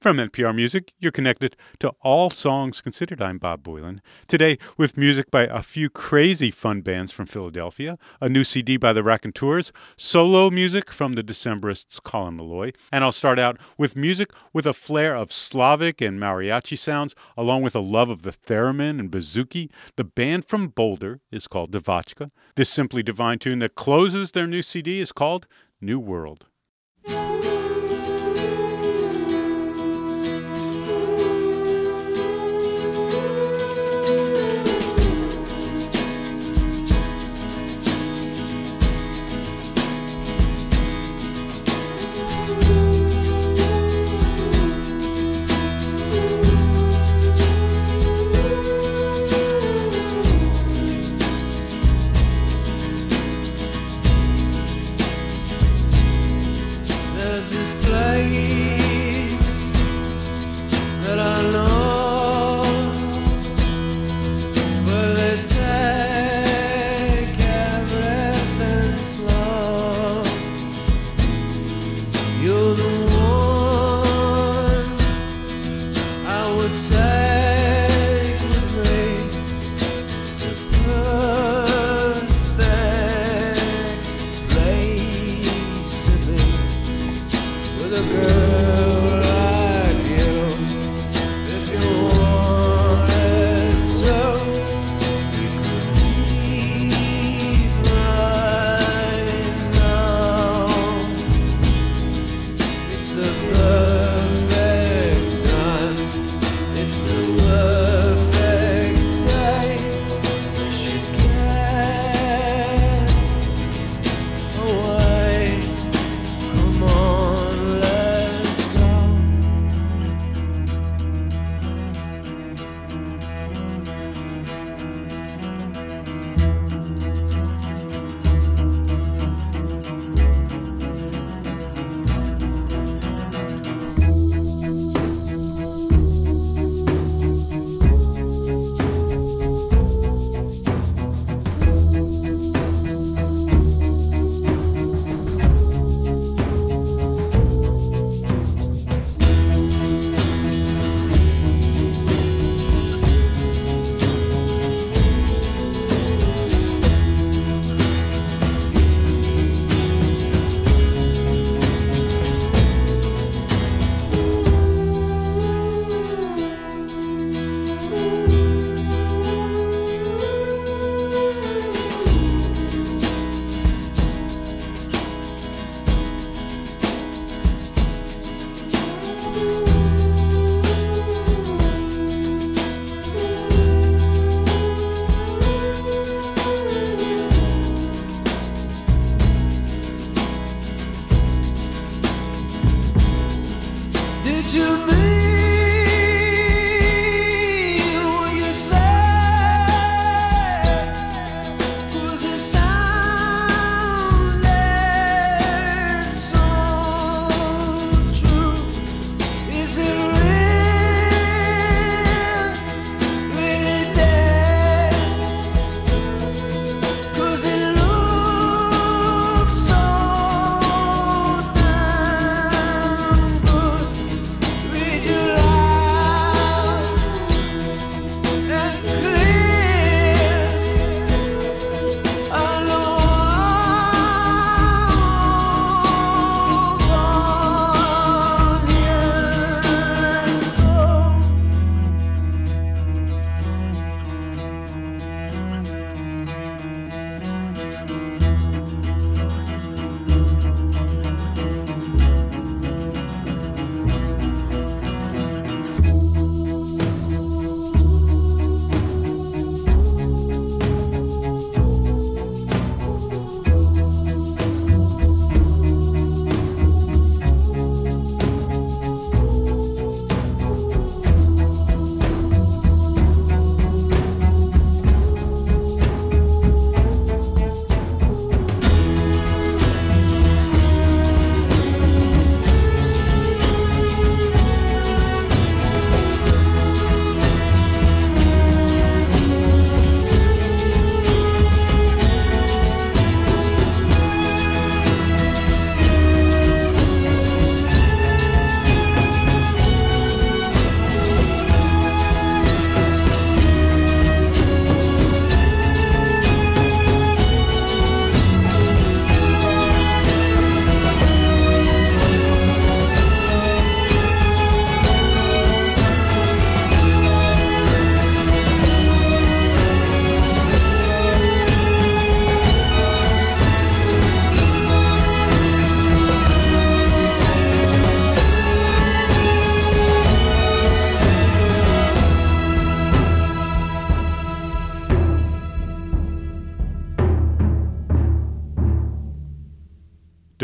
From NPR Music, you're connected to All Songs Considered. I'm Bob Boylan. Today, with music by a few crazy fun bands from Philadelphia, a new CD by the Raconteurs, solo music from the Decemberists Colin Meloy, and I'll start out with music with a flair of Slavic and mariachi sounds, along with a love of the theremin and bouzouki. The band from Boulder is called Devotchka. This simply divine tune that closes their new CD is called New World. There's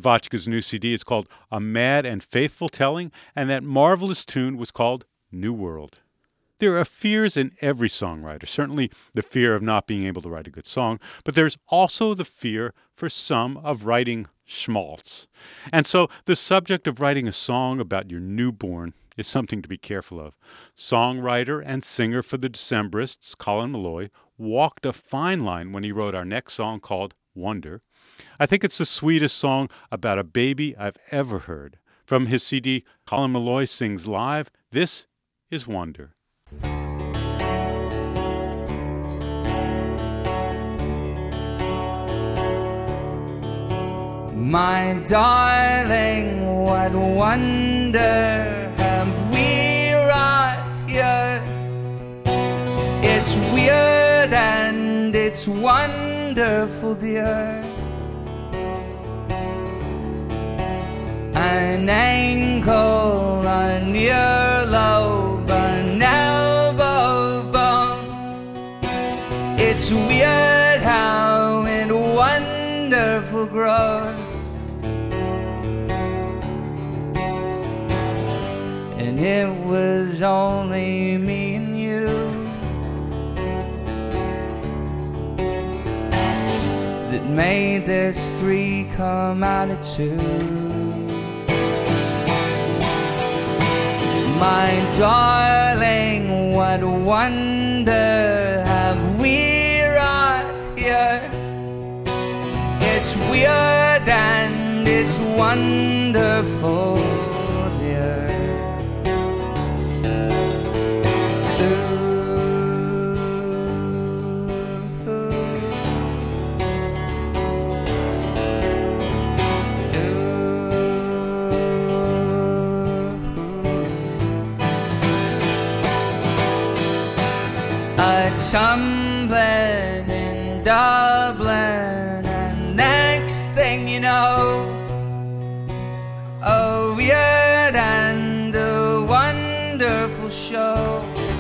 Lavochka's new CD is called A Mad and Faithful Telling, and that marvelous tune was called New World. There are fears in every songwriter, certainly the fear of not being able to write a good song, but there's also the fear for some of writing schmaltz. And so the subject of writing a song about your newborn is something to be careful of. Songwriter and singer for the Decemberists, Colin Meloy, walked a fine line when he wrote our next song called Wonder. I think it's the sweetest song about a baby I've ever heard. From his CD, Colin Meloy Sings Live, this is Wonder. My darling, what wonder have we wrought here? It's weird and it's wonderful, dear. An ankle, an earlobe, an elbow bone. It's weird how it wonderful grows. And it was only me and you that made this three come out of two. My darling, what wonder have we wrought here? It's weird and it's wonderful, dear. Tumbling in Dublin, and next thing you know, a weird and a wonderful show.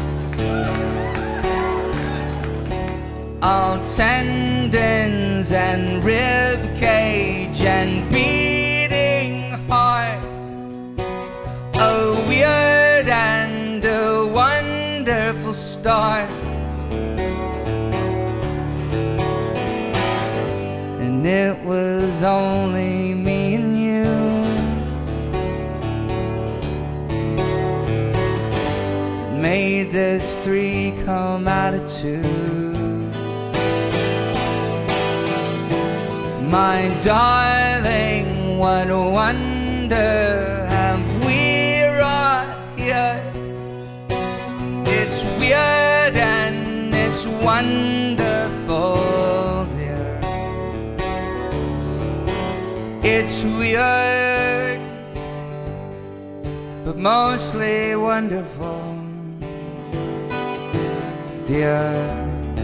All tendons and rib cage and beating heart, a weird and a wonderful start. And it was only me and you made this three come out of two. My darling, what wonder have we wrought here? It's weird and it's wonderful, dear. It's weird, but mostly wonderful, dear.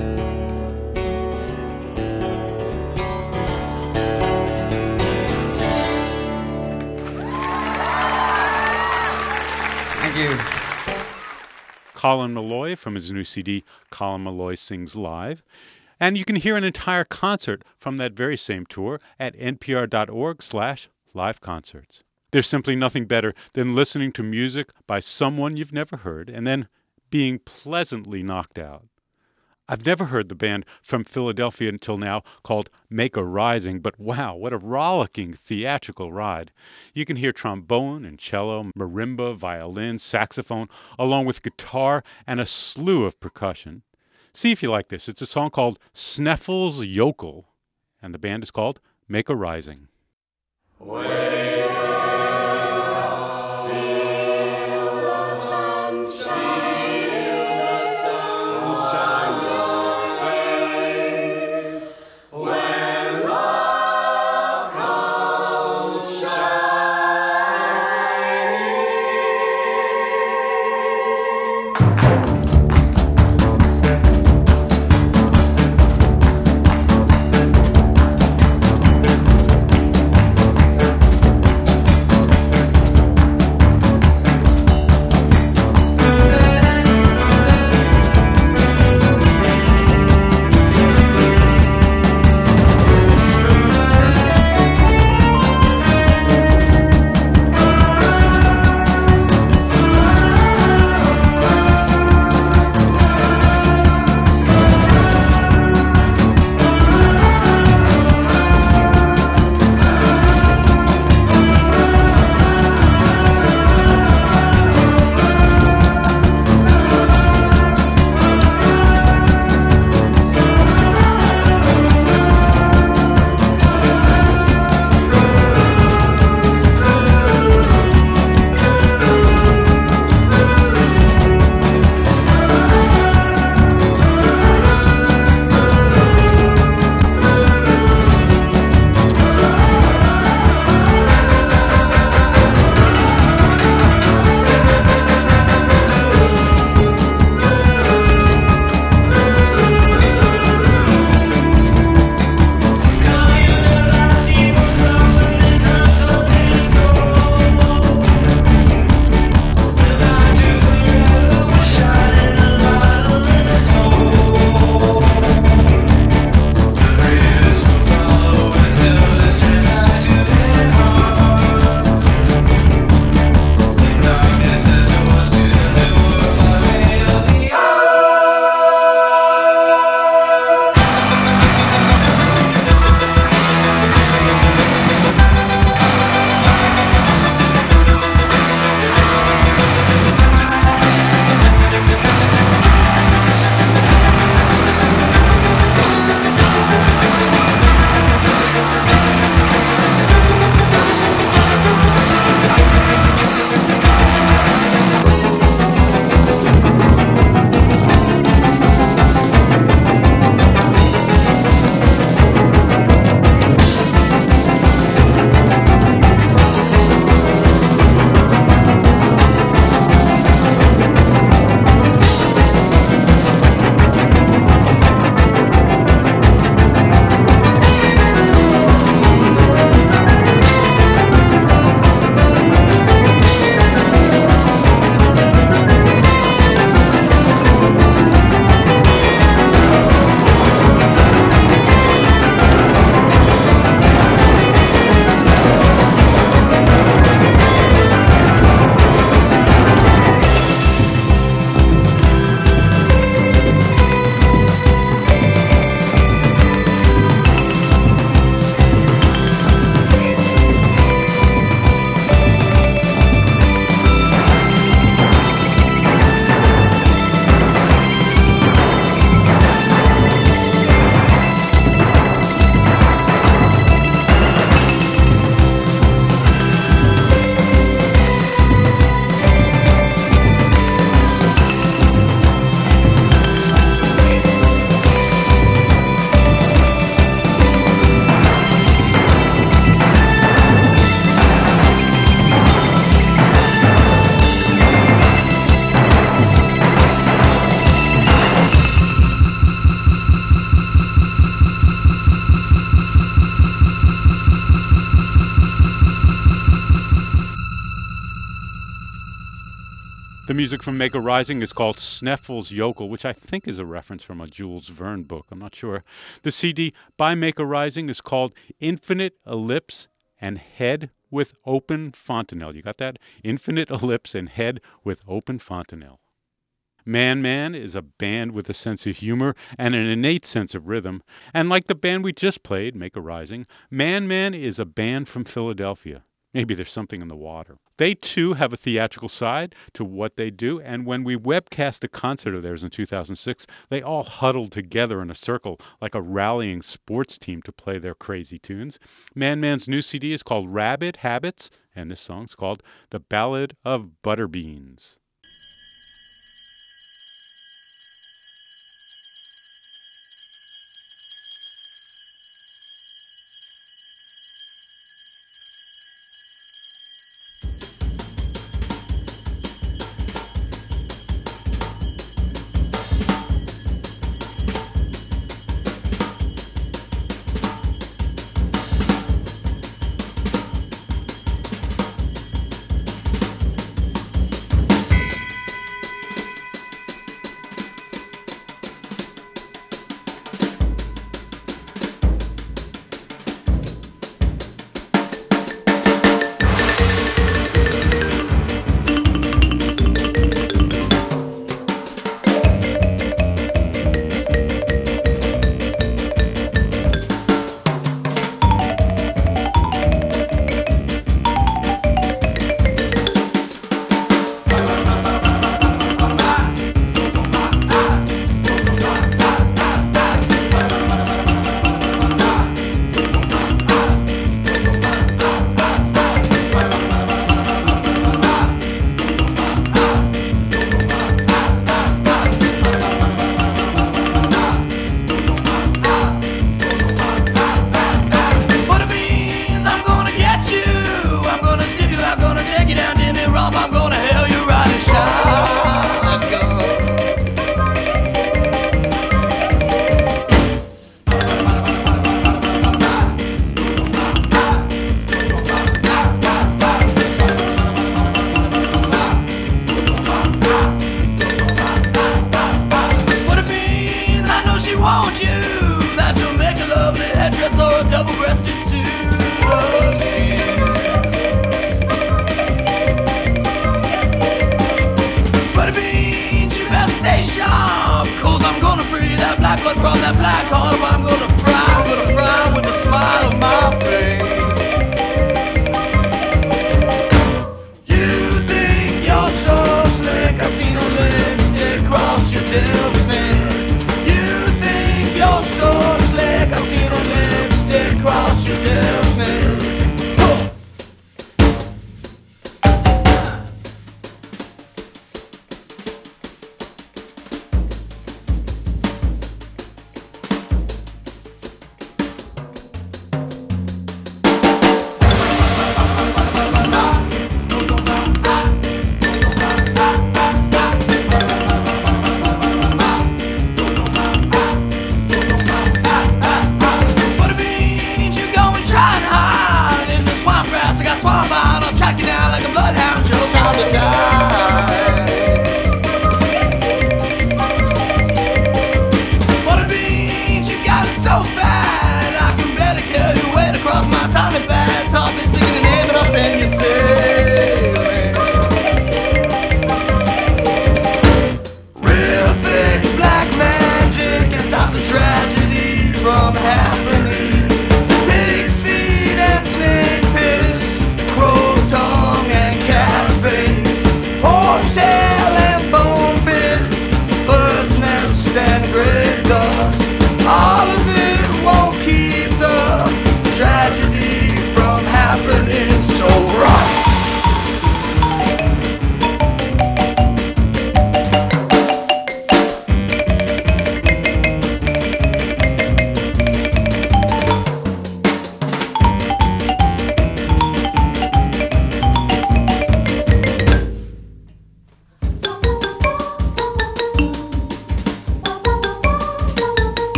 Thank you. Colin Meloy from his new CD, Colin Meloy Sings Live. And you can hear an entire concert from that very same tour at npr.org/liveconcerts. There's simply nothing better than listening to music by someone you've never heard and then being pleasantly knocked out. I've never heard the band from Philadelphia until now called Make a Rising, but wow, what a rollicking theatrical ride. You can hear trombone and cello, marimba, violin, saxophone, along with guitar and a slew of percussion. See if you like this. It's a song called Sneffels Yokel, and the band is called Make a Rising. Wake up, feel the sunshine, your face. When love comes shining. The music from Make a Rising is called Sneffel's Yokel, which I think is a reference from a Jules Verne book. I'm not sure. The CD by Make a Rising is called Infinite Ellipse and Head with Open Fontanelle. You got that? Infinite Ellipse and Head with Open Fontanelle. Man Man is a band with a sense of humor and an innate sense of rhythm. And like the band we just played, Make a Rising, Man Man is a band from Philadelphia. Maybe there's something in the water. They, too, have a theatrical side to what they do, and when we webcast a concert of theirs in 2006, they all huddled together in a circle like a rallying sports team to play their crazy tunes. Man Man's new CD is called Rabbit Habits, and this song's called The Ballad of Butterbeans.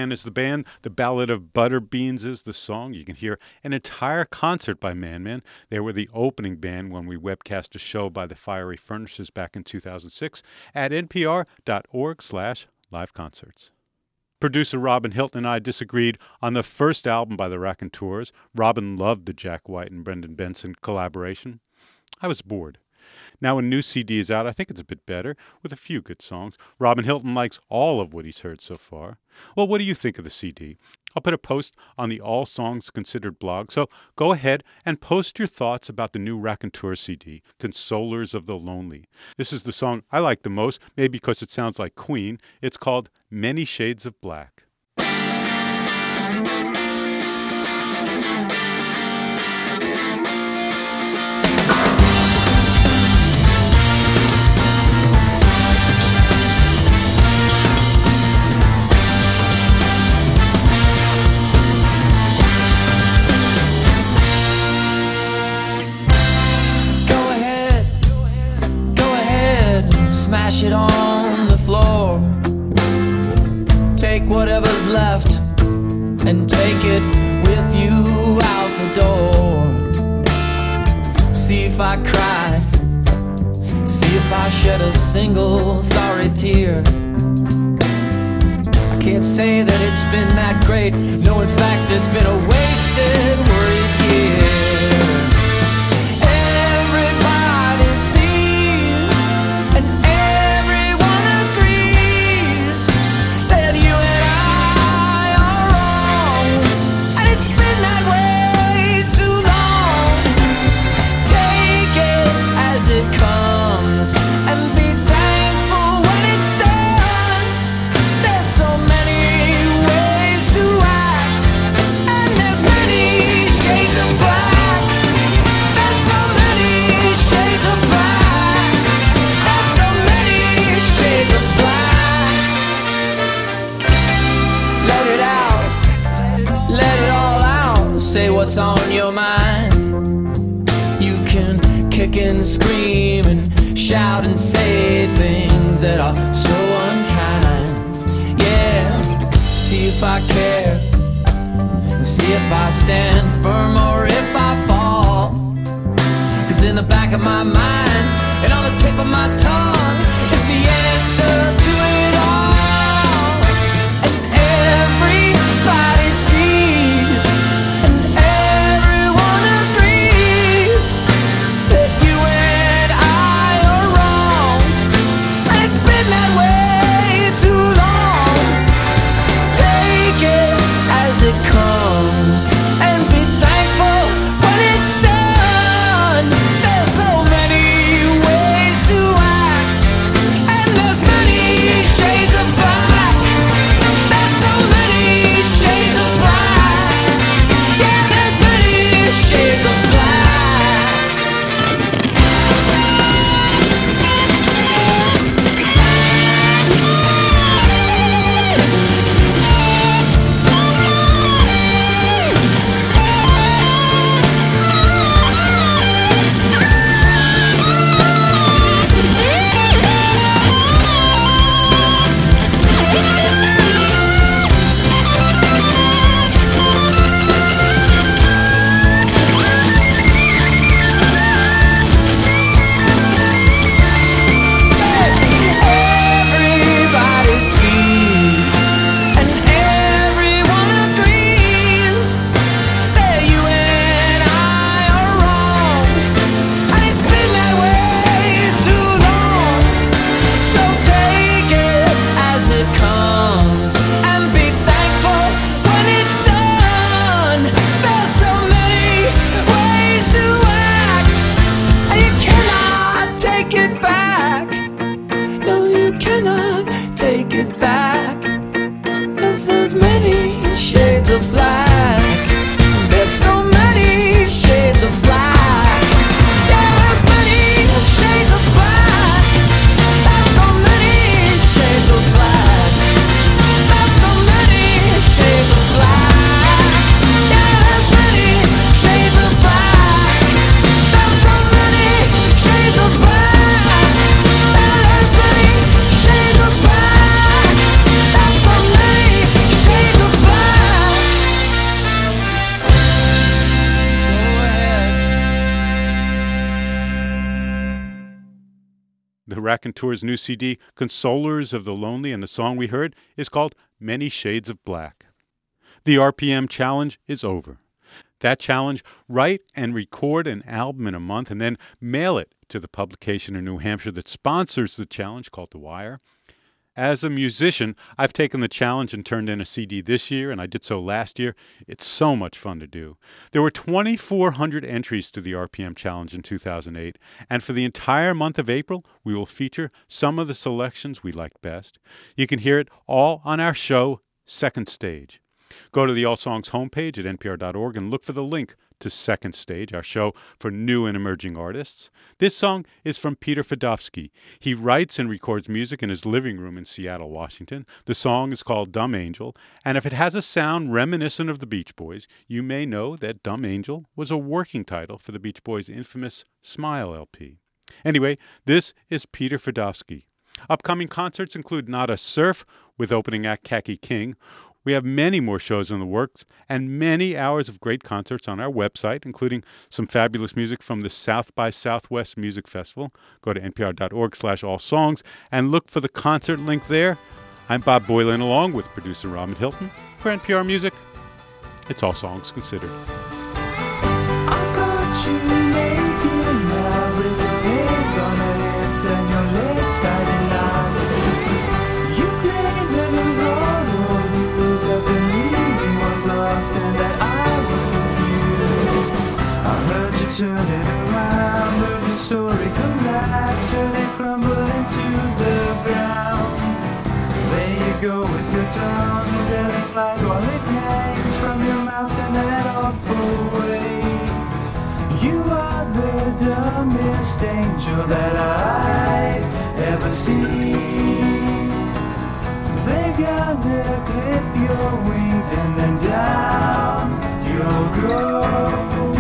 Man is the band. The Ballad of Butterbeans is the song. You can hear an entire concert by Man Man. They were the opening band when we webcast a show by the Fiery Furnaces back in 2006 at npr.org/liveconcerts. Producer Robin Hilton and I disagreed on the first album by the Raconteurs. Robin loved the Jack White and Brendan Benson collaboration. I was bored. Now a new CD is out, I think it's a bit better, with a few good songs. Robin Hilton likes all of what he's heard so far. Well, what do you think of the CD? I'll put a post on the All Songs Considered blog, so go ahead and post your thoughts about the new Raconteur CD, Consolers of the Lonely. This is the song I like the most, maybe because it sounds like Queen. It's called Many Shades of Black. Smash it on the floor. Take whatever's left and take it with you out the door. See if I cry, see if I shed a single sorry tear. I can't say that it's been that great. No, in fact, it's been a wasted, worried year. Say what's on your mind. You can kick and scream and shout and say things that are so unkind. Yeah, see if I care and see if I stand firm or if I fall. 'Cause in the back of my mind and on the tip of my tongue is the answer to it all. And everybody sees and everyone agrees that you and I are wrong. And it's been that way too long. Take it as it comes and be thankful when it's done. There's so many ways to act. the Raconteurs' new CD, Consolers of the Lonely, and the song we heard is called Many Shades of Black. The RPM challenge is over. That challenge, write and record an album in a month and then mail it to the publication in New Hampshire that sponsors the challenge called The Wire. As a musician, I've taken the challenge and turned in a CD this year, and I did so last year. It's so much fun to do. There were 2,400 entries to the RPM challenge in 2008, and for the entire month of April, we will feature some of the selections we liked best. You can hear it all on our show, Second Stage. Go to the All Songs homepage at npr.org and look for the link to Second Stage, our show for new and emerging artists. This song is from Peter Fedofsky. He writes and records music in his living room in Seattle, Washington. The song is called Dumb Angel, and if it has a sound reminiscent of the Beach Boys, you may know that Dumb Angel was a working title for the Beach Boys' infamous Smile LP. Anyway, this is Peter Fedofsky. Upcoming concerts include Nada Surf with opening act Khaki King. We have many more shows in the works and many hours of great concerts on our website, including some fabulous music from the South by Southwest Music Festival. Go to npr.org/allsongs and look for the concert link there. I'm Bob Boylan along with producer Ramit Hilton. For NPR Music, it's All Songs Considered. I got you naked now with your hands on her hips and your legs tied in knots. You claimed that it was all old news, that the meaning was lost and that I was confused. I heard you turn it around, heard your story collapse, heard it crumble into the ground. There you go with your tongue, telling lies while it hangs from your mouth in that awful way. You are the dumbest angel that I've ever seen. They're gonna clip your wings and then down you'll go.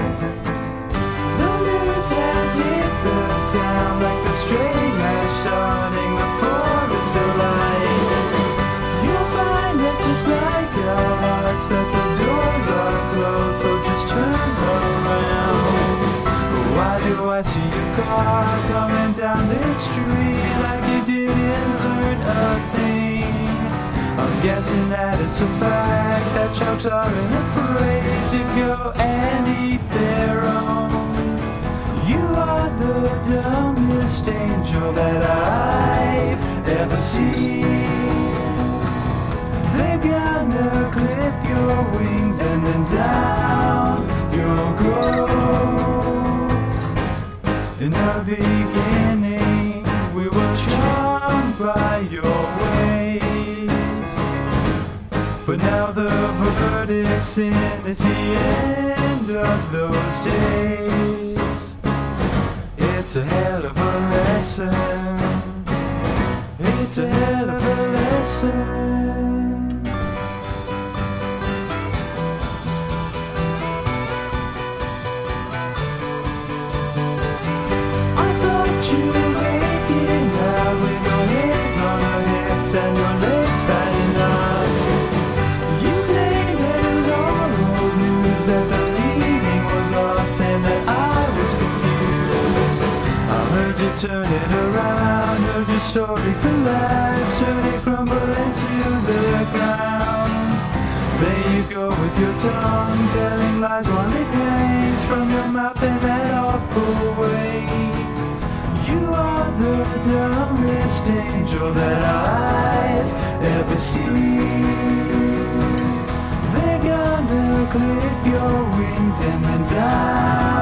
The news has hit the town like the stray match starting the forest alight. You'll find that just like our hearts that the doors are closed, so just turn around. Why do I see your car coming down this street like you didn't learn a thing? I'm guessing that it's a fact that sharks aren't afraid to go and eat their own. You are the dumbest angel that I've ever seen. They're gonna clip your wings and then down you'll go. In the beginning, we were charmed by your ways, but now the verdict's in, it's the end of those days. It's a hell of a lesson. It's a hell of a lesson. You waking up with your hands on her hips and your legs tied in knots. You claim that it was all old news, that the meaning was lost and that I was confused. I heard you turn it around, heard your story collapse, heard it crumble into the ground. There you go with your tongue, telling lies while it hangs from your mouth in that awful way. You are the dumbest angel that I've ever seen. They're gonna clip your wings and then down